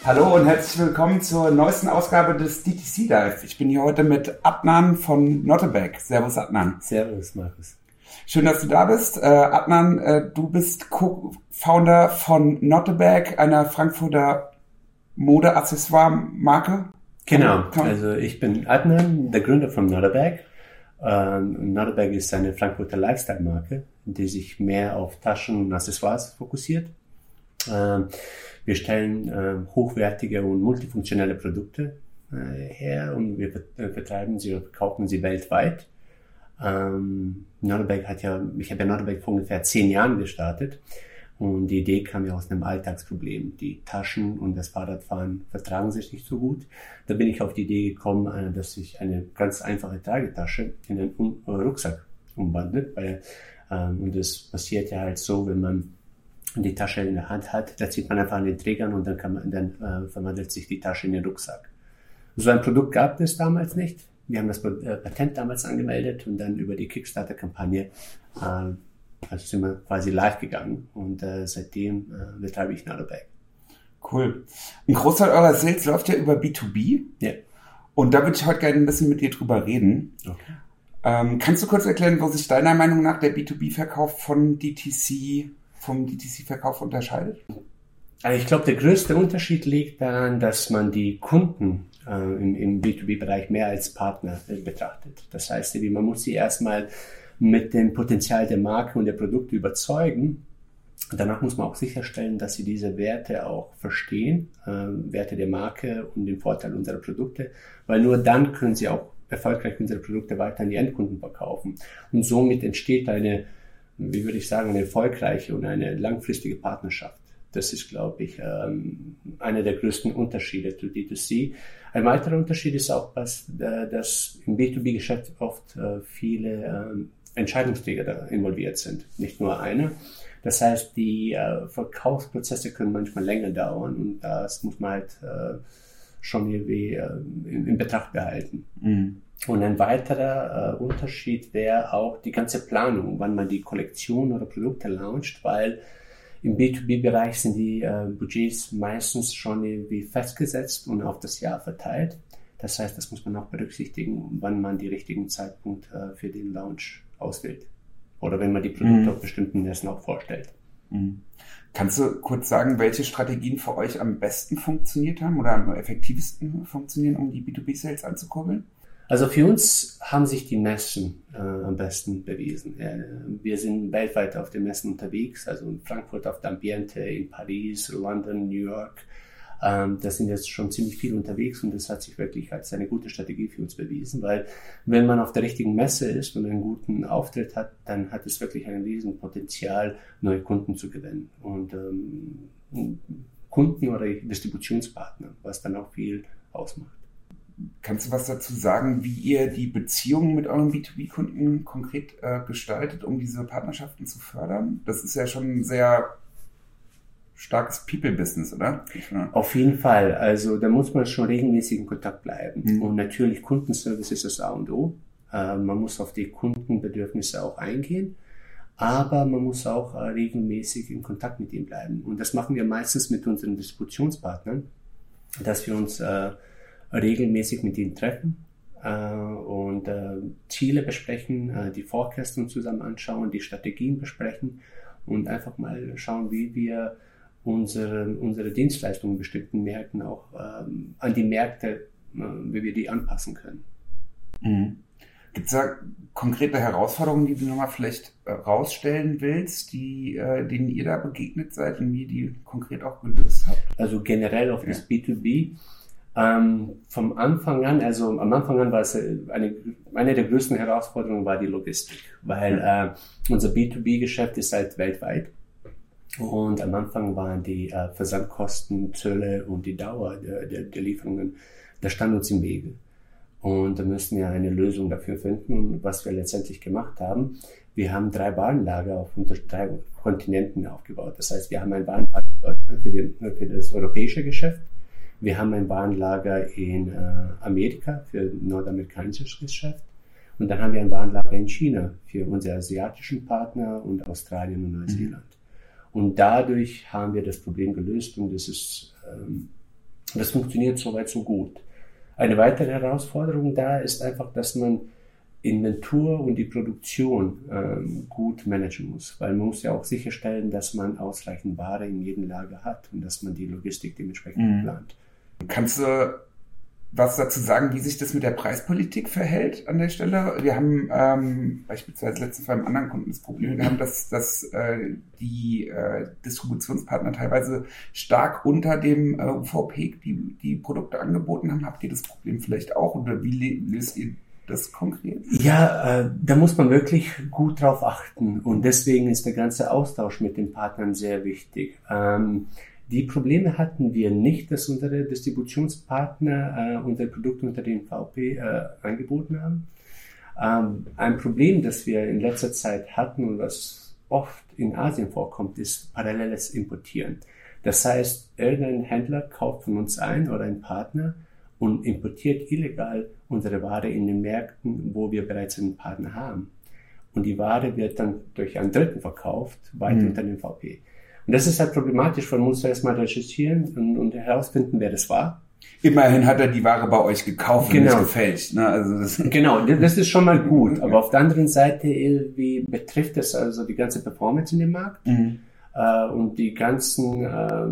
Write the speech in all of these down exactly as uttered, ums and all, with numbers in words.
Hallo und herzlich willkommen zur neuesten Ausgabe des D T C Live. Ich bin hier heute mit Adnan von Notabag. Servus Adnan. Servus Markus. Schön, dass du da bist. Äh, Adnan, äh, du bist Co-Founder von Notabag, einer Frankfurter Mode-Accessoire-Marke. Genau, also ich bin Adnan, der Gründer von Notabag. Ähm, Notabag ist eine Frankfurter Lifestyle-Marke, die sich mehr auf Taschen und Accessoires fokussiert. Ähm, wir stellen äh, hochwertige und multifunktionelle Produkte äh, her und wir vertreiben sie und verkaufen sie weltweit. Ähm, Notabag hat ja, ich habe ja Notabag vor ungefähr zehn Jahren gestartet und die Idee kam ja aus einem Alltagsproblem. Die Taschen und das Fahrradfahren vertragen sich nicht so gut. Da bin ich auf die Idee gekommen, äh, dass ich eine ganz einfache Tragetasche in einen um Rucksack umwandle, weil ähm, und das passiert ja halt so, wenn man die Tasche in der Hand hat, da zieht man einfach an den Trägern und dann kann man, dann äh, verwandelt sich die Tasche in den Rucksack. So ein Produkt gab es damals nicht. Wir haben das äh, Patent damals angemeldet und dann über die Kickstarter-Kampagne äh, also sind wir quasi live gegangen und äh, seitdem äh, betreibe ich Notabag. Cool. Ein Großteil eurer Sales läuft ja über B zwei B. Ja. Und da würde ich heute gerne ein bisschen mit dir drüber reden. Okay. Ähm, kannst du kurz erklären, wo sich deiner Meinung nach der B zwei B-Verkauf von D T C vom D T C-Verkauf unterscheidet? Also ich glaube, der größte Unterschied liegt daran, dass man die Kunden äh, im, im B zwei B-Bereich mehr als Partner äh, betrachtet. Das heißt, man muss sie erstmal mit dem Potenzial der Marke und der Produkte überzeugen. Danach muss man auch sicherstellen, dass sie diese Werte auch verstehen, äh, Werte der Marke und den Vorteil unserer Produkte, weil nur dann können sie auch erfolgreich unsere Produkte weiter an die Endkunden verkaufen. Und somit entsteht eine, wie würde ich sagen, eine erfolgreiche und eine langfristige Partnerschaft. Das ist, glaube ich, ähm, einer der größten Unterschiede zu D zwei C. Ein weiterer Unterschied ist auch, dass, äh, dass im B zwei B-Geschäft oft äh, viele äh, Entscheidungsträger da involviert sind, nicht nur einer. Das heißt, die äh, Verkaufsprozesse können manchmal länger dauern und das muss man halt äh, schon irgendwie äh, in, in Betracht behalten. Mhm. Und ein weiterer äh, Unterschied wäre auch die ganze Planung, wann man die Kollektion oder Produkte launcht, weil im B zwei B-Bereich sind die äh, Budgets meistens schon irgendwie festgesetzt und auf das Jahr verteilt. Das heißt, das muss man auch berücksichtigen, wann man die richtigen Zeitpunkt äh, für den Launch auswählt. Oder wenn man die Produkte mhm. auf bestimmten Messen auch vorstellt. Mhm. Kannst du kurz sagen, welche Strategien für euch am besten funktioniert haben oder am effektivsten funktionieren, um die B zwei B-Sales anzukurbeln? Also für uns haben sich die Messen äh, am besten bewiesen. Äh, wir sind weltweit auf den Messen unterwegs, also in Frankfurt auf der Ambiente, in Paris, London, New York. Ähm, da sind jetzt schon ziemlich viel unterwegs und das hat sich wirklich als eine gute Strategie für uns bewiesen, weil wenn man auf der richtigen Messe ist und einen guten Auftritt hat, dann hat es wirklich ein riesen Potenzial, neue Kunden zu gewinnen und ähm, Kunden oder Distributionspartner, was dann auch viel ausmacht. Kannst du was dazu sagen, wie ihr die Beziehungen mit euren B zwei B-Kunden konkret äh, gestaltet, um diese Partnerschaften zu fördern? Das ist ja schon ein sehr starkes People-Business, oder? Auf jeden Fall. Also da muss man schon regelmäßig in Kontakt bleiben. Mhm. Und natürlich Kundenservice ist das A und O. Äh, man muss auf die Kundenbedürfnisse auch eingehen, aber man muss auch äh, regelmäßig in Kontakt mit ihnen bleiben. Und das machen wir meistens mit unseren Distributionspartnern, dass wir uns äh, regelmäßig mit ihnen treffen äh, und äh, Ziele besprechen, äh, die Forecasting zusammen anschauen, die Strategien besprechen und einfach mal schauen, wie wir unsere, unsere Dienstleistungen in bestimmten Märkten auch ähm, an die Märkte, äh, wie wir die anpassen können. Mhm. Gibt es da konkrete Herausforderungen, die du nochmal vielleicht äh, rausstellen willst, die, äh, denen ihr da begegnet seid und wie ihr die konkret auch gelöst habt? Also generell auf ja. das B zwei B. Ähm, vom Anfang an, also am Anfang an war es eine, eine der größten Herausforderungen war die Logistik, weil äh, unser B zwei B-Geschäft ist halt weltweit und am Anfang waren die äh, Versandkosten, Zölle und die Dauer der, der, der Lieferungen, das stand uns im Wege. Und da müssen wir eine Lösung dafür finden. Und was wir letztendlich gemacht haben, wir haben drei Warenlager auf unter drei Kontinenten aufgebaut. Das heißt, wir haben ein Warenlager in Deutschland für, die, für das europäische Geschäft. Wir haben ein Warenlager in äh, Amerika für nordamerikanisches Geschäft. Und dann haben wir ein Warenlager in China für unsere asiatischen Partner und Australien und Neuseeland. Mhm. Und dadurch haben wir das Problem gelöst und das ist ähm, Und das funktioniert soweit so gut. Eine weitere Herausforderung da ist einfach, dass man Inventur und die Produktion ähm, gut managen muss, weil man muss ja auch sicherstellen, dass man ausreichend Ware in jedem Lager hat und dass man die Logistik dementsprechend mhm. plant. Kannst du was dazu sagen, wie sich das mit der Preispolitik verhält an der Stelle? Wir haben ähm, beispielsweise letztens beim anderen Kunden das Problem gehabt, dass, dass äh, die äh, Distributionspartner teilweise stark unter dem äh, U V P die, die Produkte angeboten haben. Habt ihr das Problem vielleicht auch oder wie löst ihr das konkret? Ja, äh, da muss man wirklich gut drauf achten und deswegen ist der ganze Austausch mit den Partnern sehr wichtig. Ähm, die Probleme hatten wir nicht, dass unsere Distributionspartner äh, unsere Produkte unter den V P äh, angeboten haben. Ähm, ein Problem, das wir in letzter Zeit hatten und was oft in Asien vorkommt, ist paralleles Importieren. Das heißt, irgendein Händler kauft von uns ein oder ein Partner und importiert illegal unsere Ware in den Märkten, wo wir bereits einen Partner haben. Und die Ware wird dann durch einen Dritten verkauft, weit mhm. unter dem V P. Und das ist halt problematisch, weil man muss erstmal recherchieren und, und herausfinden, wer das war. Immerhin hat er die Ware bei euch gekauft genau. und nicht gefälscht. Ne? Also das genau, das ist schon mal gut. Aber auf der anderen Seite, wie betrifft es also die ganze Performance in dem Markt? Mhm. Und die ganzen,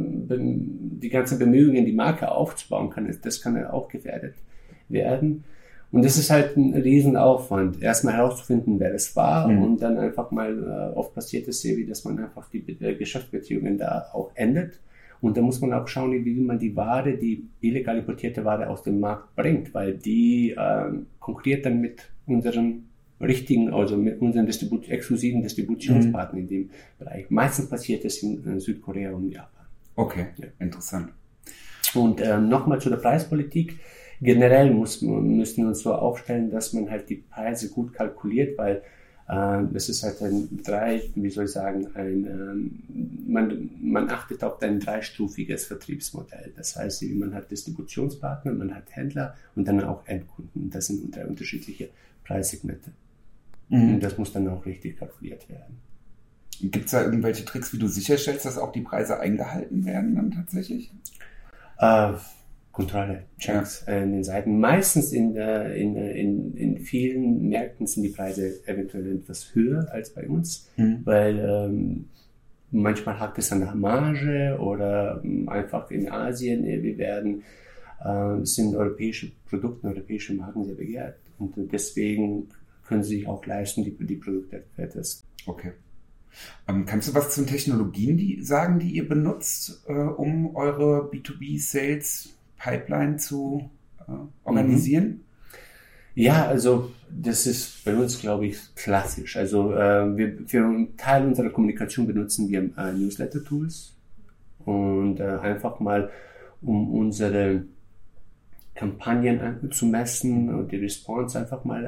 ähm, die ganzen Bemühungen, die Marke aufzubauen, kann, das kann ja auch gefährdet werden. Und das ist halt ein Riesenaufwand, erstmal herauszufinden, wer es war mhm. und dann einfach mal, oft passiert es sehr, wie dass man einfach die Geschäftsbeziehungen da auch endet. Und da muss man auch schauen, wie man die Ware, die illegal importierte Ware aus dem Markt bringt, weil die ähm, konkurriert dann mit unseren richtigen, also mit unseren Distribu- exklusiven Distributionspartnern mhm. in dem Bereich. Meistens passiert es in äh, Südkorea und Japan. Okay, ja. Interessant. Und ähm, nochmal zu der Preispolitik. Generell muss, müssen wir uns so aufstellen, dass man halt die Preise gut kalkuliert, weil äh, das ist halt ein drei, wie soll ich sagen, ein, ähm, man, man achtet auf ein dreistufiges Vertriebsmodell. Das heißt, man hat Distributionspartner, man hat Händler und dann auch Endkunden. Das sind drei unterschiedliche Preissegmente. Mhm. Und das muss dann auch richtig kalkuliert werden. Gibt es da irgendwelche Tricks, wie du sicherstellst, dass auch die Preise eingehalten werden dann tatsächlich? Äh, Kontrolle, Checks ja. in den Seiten. Meistens in, in, in, in vielen Märkten sind die Preise eventuell etwas höher als bei uns, mhm. weil ähm, manchmal hakt es an der Marge oder ähm, einfach in Asien, wir werden, äh, sind europäische Produkte, europäische Marken sehr begehrt und deswegen können sie sich auch leisten, die, die Produkte etwas. Okay. Ähm, kannst du was zu den Technologien die, sagen, die ihr benutzt, äh, um eure B zwei B Sales Pipeline zu äh, organisieren? Ja, also das ist bei uns, glaube ich, klassisch. Also äh, wir, für einen Teil unserer Kommunikation benutzen wir äh, Newsletter-Tools und äh, einfach mal, um unsere Kampagnen zu messen und die Response einfach mal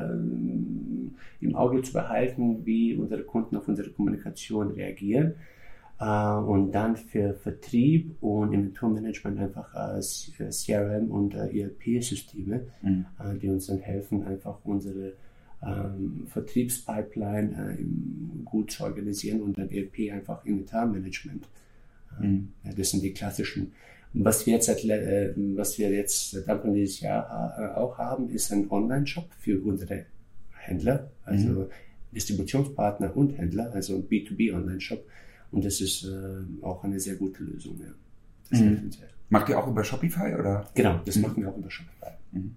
äh, im Auge zu behalten, wie unsere Kunden auf unsere Kommunikation reagieren. Uh, und dann für Vertrieb und Inventurmanagement einfach uh, C R M und uh, E R P-Systeme, mhm. uh, die uns dann helfen, einfach unsere um, Vertriebspipeline uh, gut zu organisieren und dann E R P einfach Inventarmanagement. Mhm. Uh, ja, das sind die klassischen. Was wir jetzt seit, äh, was wir jetzt seit Anfang dieses Jahr äh, auch haben, ist ein Online-Shop für unsere Händler, also mhm. Distributionspartner und Händler, also ein B zwei B Online-Shop. Und das ist äh, auch eine sehr gute Lösung. Ja. Das mhm. hilft uns sehr. Macht ihr auch über Shopify, oder? Genau, das mhm. machen wir auch über Shopify. Mhm.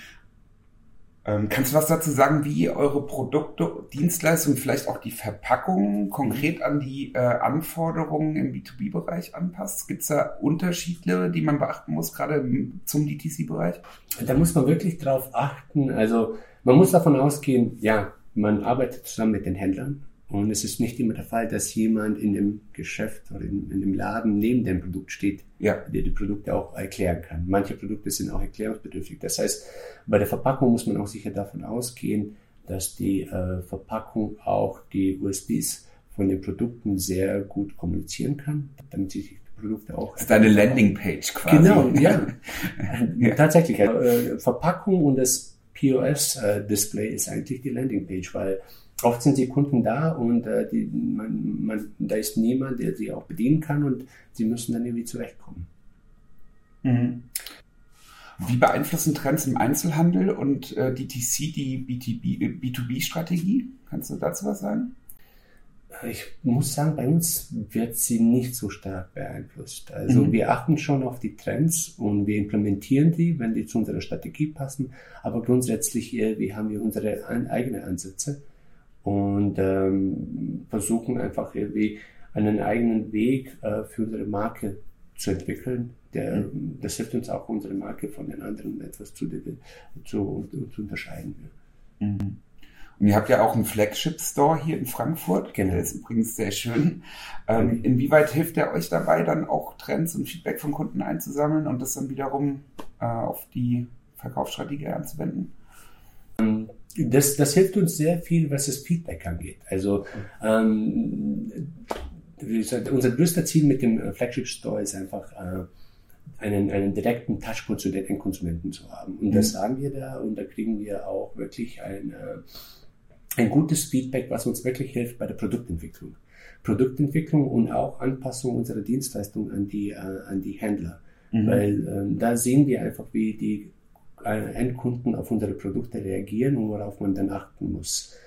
Ähm, kannst du was dazu sagen, wie ihr eure Produkte, Dienstleistungen, vielleicht auch die Verpackungen konkret an die äh, Anforderungen im B zwei B Bereich anpasst? Gibt es da Unterschiede, die man beachten muss, gerade zum D T C Bereich? Da muss man wirklich drauf achten. Also man muss davon ausgehen, ja, man arbeitet zusammen mit den Händlern. Und es ist nicht immer der Fall, dass jemand in dem Geschäft oder in, in dem Laden neben dem Produkt steht, ja. der die Produkte auch erklären kann. Manche Produkte sind auch erklärungsbedürftig. Das heißt, bei der Verpackung muss man auch sicher davon ausgehen, dass die äh, Verpackung auch die U S Bs von den Produkten sehr gut kommunizieren kann, damit sich die Produkte auch... Das ist eine Landingpage quasi. Genau, ja. ja. Tatsächlich. Äh, Verpackung und das P O S-Display ist eigentlich die Landingpage, weil oft sind die Kunden da und äh, die, man, man, da ist niemand, der sie auch bedienen kann und sie müssen dann irgendwie zurechtkommen. Mhm. Wie beeinflussen Trends im Einzelhandel und äh, D T C die B zwei B-Strategie? Kannst du dazu was sagen? Ich muss sagen, bei uns wird sie nicht so stark beeinflusst. Also mhm. wir achten schon auf die Trends und wir implementieren die, wenn die zu unserer Strategie passen. Aber grundsätzlich wir haben wir unsere ein, eigenen Ansätze und ähm, versuchen einfach irgendwie einen eigenen Weg äh, für unsere Marke zu entwickeln. Der, mhm. Das hilft uns auch, unsere Marke von den anderen etwas zu, zu, zu unterscheiden. Mhm. Und ihr habt ja auch einen Flagship-Store hier in Frankfurt. Genau. Der ist übrigens sehr schön. Ähm, inwieweit hilft der euch dabei, dann auch Trends und Feedback von Kunden einzusammeln und das dann wiederum äh, auf die Verkaufsstrategie anzuwenden? Das, das hilft uns sehr viel, was das Feedback angeht. Also ähm, unser größter Ziel mit dem Flagship-Store ist einfach, äh, einen, einen direkten Touchpoint zu den Endkonsumenten zu haben. Und das sagen wir da und da kriegen wir auch wirklich ein, äh, ein gutes Feedback, was uns wirklich hilft bei der Produktentwicklung. Produktentwicklung und auch Anpassung unserer Dienstleistung an die, äh, an die Händler. Mhm. Weil äh, da sehen wir einfach, wie die äh, Endkunden auf unsere Produkte reagieren und worauf man dann achten muss.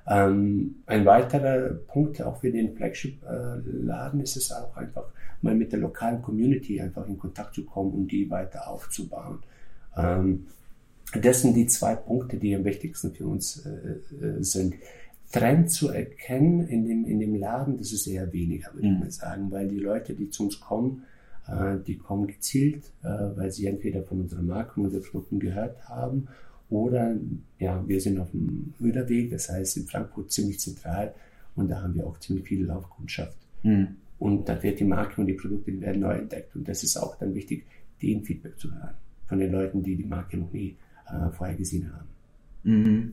Ähm, ein weiterer Punkt auch für den Flagship-Laden ist es auch einfach, mal mit der lokalen Community einfach in Kontakt zu kommen und die weiter aufzubauen. Ähm, das sind die zwei Punkte, die am wichtigsten für uns äh, sind. Trend zu erkennen in dem, in dem Laden, das ist eher weniger, würde mhm. ich mal sagen, weil die Leute, die zu uns kommen, äh, die kommen gezielt, äh, weil sie entweder von unserer Marke und unseren Produkten gehört haben oder ja, wir sind auf dem Öderweg, das heißt in Frankfurt ziemlich zentral und da haben wir auch ziemlich viele Laufkundschaft. Mhm. Und da wird die Marke und die Produkte die werden neu entdeckt und das ist auch dann wichtig, den Feedback zu hören von den Leuten, die die Marke noch nie äh, vorher gesehen haben. Mhm.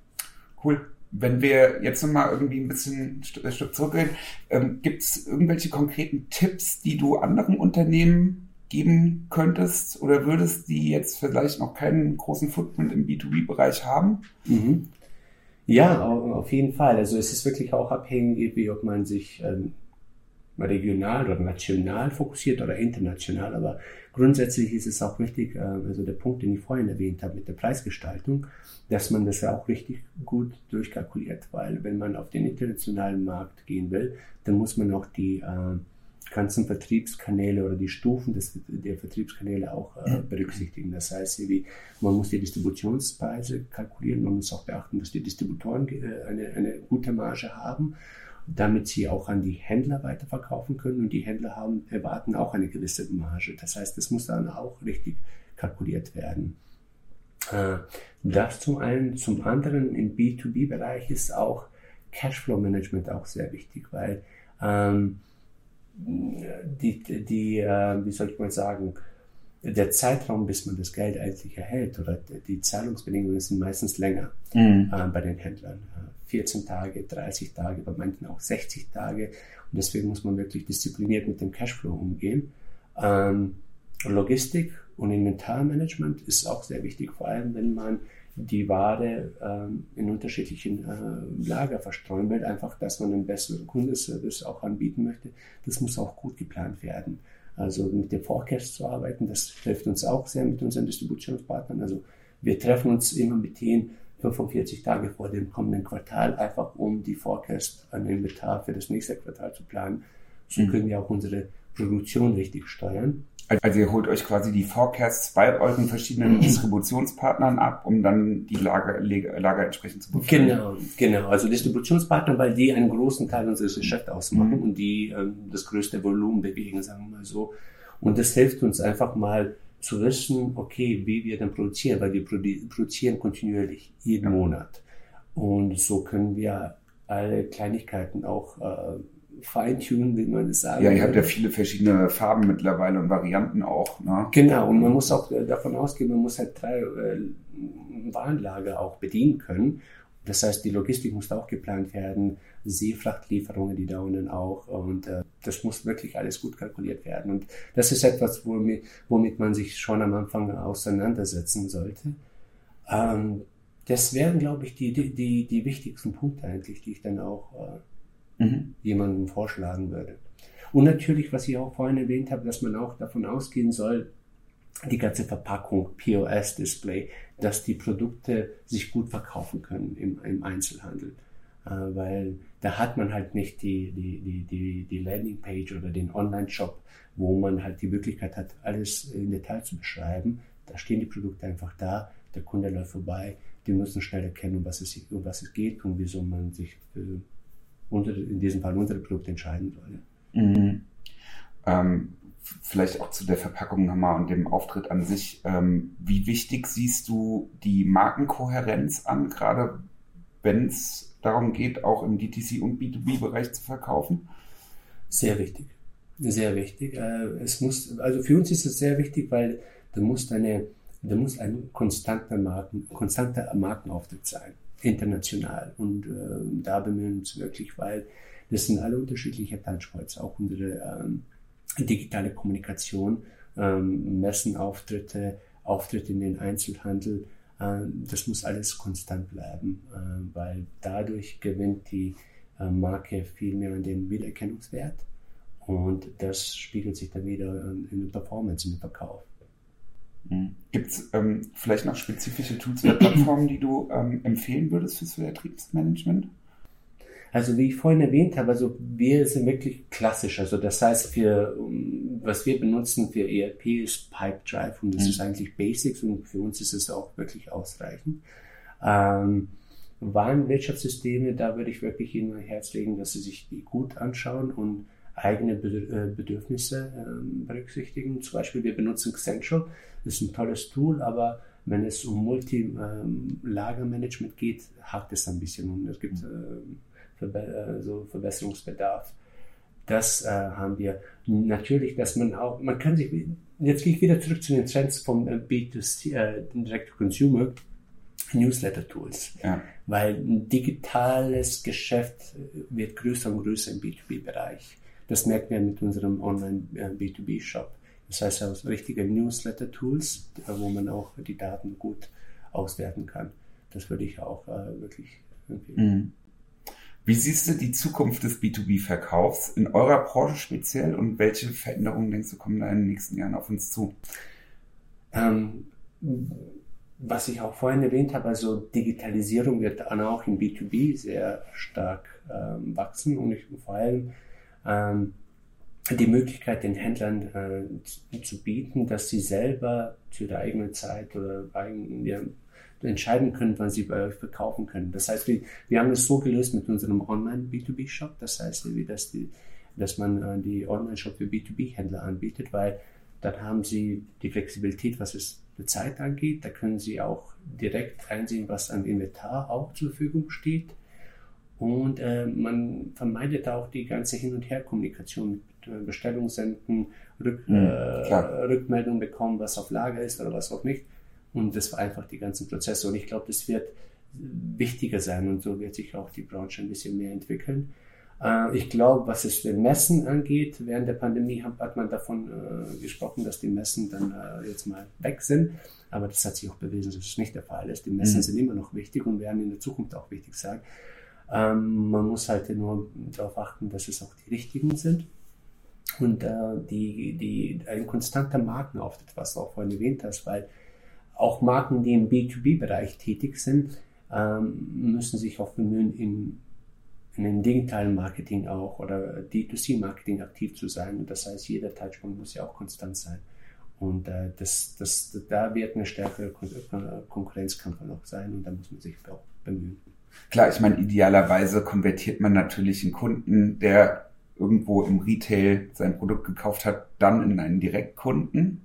Cool. Wenn wir jetzt nochmal irgendwie ein bisschen ein Stück zurückgehen, ähm, gibt es irgendwelche konkreten Tipps, die du anderen Unternehmen geben könntest oder würdest, die jetzt vielleicht noch keinen großen Footprint im B zwei B-Bereich haben? Mhm. Ja, auf jeden Fall. Also es ist wirklich auch abhängig, wie ob man sich ähm, regional oder national fokussiert oder international. Aber grundsätzlich ist es auch wichtig, äh, also der Punkt, den ich vorhin erwähnt habe mit der Preisgestaltung, dass man das ja auch richtig gut durchkalkuliert, weil wenn man auf den internationalen Markt gehen will, dann muss man auch die äh, ganzen Vertriebskanäle oder die Stufen des, der Vertriebskanäle auch äh, berücksichtigen. Das heißt, wie, man muss die Distributionspreise kalkulieren, man muss auch beachten, dass die Distributoren äh, eine, eine gute Marge haben, damit sie auch an die Händler weiterverkaufen können und die Händler haben, erwarten auch eine gewisse Marge. Das heißt, das muss dann auch richtig kalkuliert werden. Äh, das zum einen. Zum anderen im B zwei B-Bereich ist auch Cashflow-Management auch sehr wichtig, weil ähm, die, die äh, wie soll ich mal sagen, der Zeitraum, bis man das Geld eigentlich erhält oder die Zahlungsbedingungen sind meistens länger mhm. äh, bei den Händlern. vierzehn Tage, dreißig Tage, bei manchen auch sechzig Tage und deswegen muss man wirklich diszipliniert mit dem Cashflow umgehen. Ähm, Logistik und Inventarmanagement ist auch sehr wichtig, vor allem wenn man die Ware ähm, in unterschiedlichen äh, Lager verstreuen will, einfach, dass man einen besseren Kundenservice auch anbieten möchte. Das muss auch gut geplant werden. Also mit dem Forecast zu arbeiten, das hilft uns auch sehr mit unseren Distributionspartnern. Also wir treffen uns immer mit denen fünfundvierzig Tage vor dem kommenden Quartal, einfach um die Forecast an den Inventar für das nächste Quartal zu planen. So können wir auch unsere Produktion richtig steuern. Also ihr holt euch quasi die Forecasts bei euren verschiedenen mhm. Distributionspartnern ab, um dann die Lager, Lager entsprechend zu befüllen. Genau, genau. Also Distributionspartner, weil die einen großen Teil unseres Geschäfts ausmachen mhm. und die ähm, das größte Volumen bewegen, sagen wir mal so. Und das hilft uns einfach mal zu wissen, okay, wie wir dann produzieren, weil wir produ- produzieren kontinuierlich jeden ja. Monat. Und so können wir alle Kleinigkeiten auch äh, feintunen, wie man das sagen Ja, ihr habt ja viele verschiedene Farben mittlerweile und Varianten auch. Ne? Genau, und man muss auch davon ausgehen, man muss halt drei äh, Warenlager auch bedienen können. Das heißt, die Logistik muss auch geplant werden, Seefrachtlieferungen, die dauern dann auch und äh, das muss wirklich alles gut kalkuliert werden. Und das ist etwas, womit, womit man sich schon am Anfang auseinandersetzen sollte. Ähm, das wären, glaube ich, die, die, die, die wichtigsten Punkte eigentlich, die ich dann auch äh, mhm. jemandem vorschlagen würde. Und natürlich, was ich auch vorhin erwähnt habe, dass man auch davon ausgehen soll, die ganze Verpackung, P O S-Display, dass die Produkte sich gut verkaufen können im, im Einzelhandel. Äh, weil da hat man halt nicht die, die, die, die, die Landingpage oder den Online-Shop, wo man halt die Möglichkeit hat, alles in Detail zu beschreiben. Da stehen die Produkte einfach da, der Kunde läuft vorbei, die müssen schnell erkennen, um was es, um was es geht und wieso man sich für unter, in diesem Fall unsere Produkte entscheiden soll. Mhm. Ähm, vielleicht auch zu der Verpackung nochmal und dem Auftritt an sich. Ähm, wie wichtig siehst du die Markenkohärenz an, gerade wenn es darum geht, auch im D T C- und B zwei B-Bereich zu verkaufen? Sehr wichtig, sehr wichtig. Es muss, also für uns ist es sehr wichtig, weil da muss eine, da muss ein konstanter Marken, konstanter Markenauftritt sein, international. Und äh, da bemühen wir uns wirklich, weil das sind alle unterschiedliche Touchpoints, auch unsere ähm, digitale Kommunikation, ähm, Messenauftritte, Auftritte in den Einzelhandel. Das muss alles konstant bleiben, weil dadurch gewinnt die Marke viel mehr an den Wiedererkennungswert und das spiegelt sich dann wieder in der Performance, im Verkauf. Gibt es ähm, vielleicht noch spezifische Tools oder Plattformen, die du ähm, empfehlen würdest fürs Vertriebsmanagement? Also wie ich vorhin erwähnt habe, also wir sind wirklich klassisch. Also das heißt, wir, was wir benutzen für E R P ist Pipedrive und das mhm. ist eigentlich Basics und für uns ist es auch wirklich ausreichend. Ähm, Warenwirtschaftssysteme, da würde ich wirklich Ihnen mein Herz legen, dass Sie sich die gut anschauen und eigene Bedürfnisse ähm, berücksichtigen. Zum Beispiel, wir benutzen Xentral, das ist ein tolles Tool, aber wenn es um Multi-Lagermanagement geht, hakt es ein bisschen und es gibt äh, so Verbesserungsbedarf. Das äh, haben wir. Natürlich, dass man auch, man kann sich, jetzt gehe ich wieder zurück zu den Trends vom äh, B zwei C, äh, Direct-to-Consumer, Newsletter-Tools. Ja. Weil ein digitales Geschäft wird größer und größer im B zwei B-Bereich. Das merken wir mit unserem Online-B zwei B-Shop. Das heißt, aus richtigen Newsletter-Tools, wo man auch die Daten gut auswerten kann. Das würde ich auch äh, wirklich empfehlen. Mhm. Wie siehst du die Zukunft des B zwei B-Verkaufs in eurer Branche speziell und welche Veränderungen denkst du kommen da in den nächsten Jahren auf uns zu? Ähm, was ich auch vorhin erwähnt habe, also Digitalisierung wird dann auch im B zwei B sehr stark ähm, wachsen und ich, vor allem ähm, die Möglichkeit den Händlern äh, zu bieten, dass sie selber zu ihrer eigenen Zeit oder eigen, ja, entscheiden können, wann sie bei euch verkaufen können. Das heißt, wir, wir haben es so gelöst mit unserem Online-B zwei B-Shop. Das heißt, wie dass, die, dass man äh, die Online-Shop für B zwei B-Händler anbietet, weil dann haben sie die Flexibilität, was es die Zeit angeht. Da können sie auch direkt einsehen, was an Inventar auch zur Verfügung steht. Und äh, man vermeidet auch die ganze Hin- und Her-Kommunikation mit äh, Bestellung senden, Rück, mhm, äh, Rückmeldung bekommen, was auf Lager ist oder was auch nicht. Und das vereinfacht die ganzen Prozesse. Und ich glaube, das wird wichtiger sein und so wird sich auch die Branche ein bisschen mehr entwickeln. Äh, ich glaube, was es für Messen angeht, während der Pandemie hat, hat man davon äh, gesprochen, dass die Messen dann äh, jetzt mal weg sind. Aber das hat sich auch bewiesen, dass es nicht der Fall ist. Die Messen mhm. sind immer noch wichtig und werden in der Zukunft auch wichtig sein. Ähm, man muss halt nur darauf achten, dass es auch die richtigen sind. Und äh, die, die, ein konstanter Markenauftritt, was du auch vorhin erwähnt hast, weil auch Marken, die im B zwei B-Bereich tätig sind, ähm, müssen sich auch bemühen, in, in dem digitalen Marketing auch oder D zwei C-Marketing aktiv zu sein. Und das heißt, jeder Touchpoint muss ja auch konstant sein. Und äh, das, das, da wird eine stärkere Kon- Konkurrenzkampf noch sein und da muss man sich auch bemühen. Klar, ich meine, idealerweise konvertiert man natürlich einen Kunden, der irgendwo im Retail sein Produkt gekauft hat, dann in einen Direktkunden.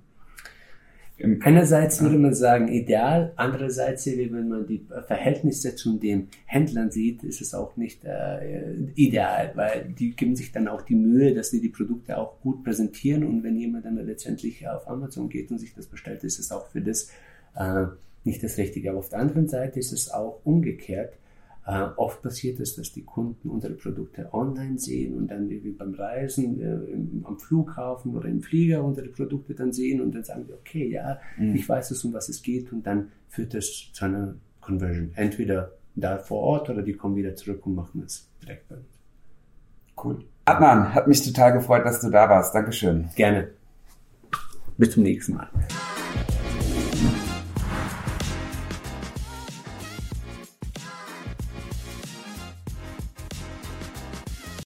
Im Einerseits würde man sagen ideal, andererseits, wenn man die Verhältnisse zu den Händlern sieht, ist es auch nicht äh, ideal, weil die geben sich dann auch die Mühe, dass sie die Produkte auch gut präsentieren und wenn jemand dann letztendlich auf Amazon geht und sich das bestellt, ist es auch für das äh, nicht das Richtige. Aber auf der anderen Seite ist es auch umgekehrt. Uh, oft passiert es, dass die Kunden unsere Produkte online sehen und dann wie beim Reisen äh, im, am Flughafen oder im Flieger unsere Produkte dann sehen und dann sagen wir, okay, ja, mhm. ich weiß es, um was es geht und dann führt es zu einer Conversion. Entweder da vor Ort oder die kommen wieder zurück und machen es direkt bei uns. Cool. Adnan, hat mich total gefreut, dass du da warst. Dankeschön. Gerne. Bis zum nächsten Mal.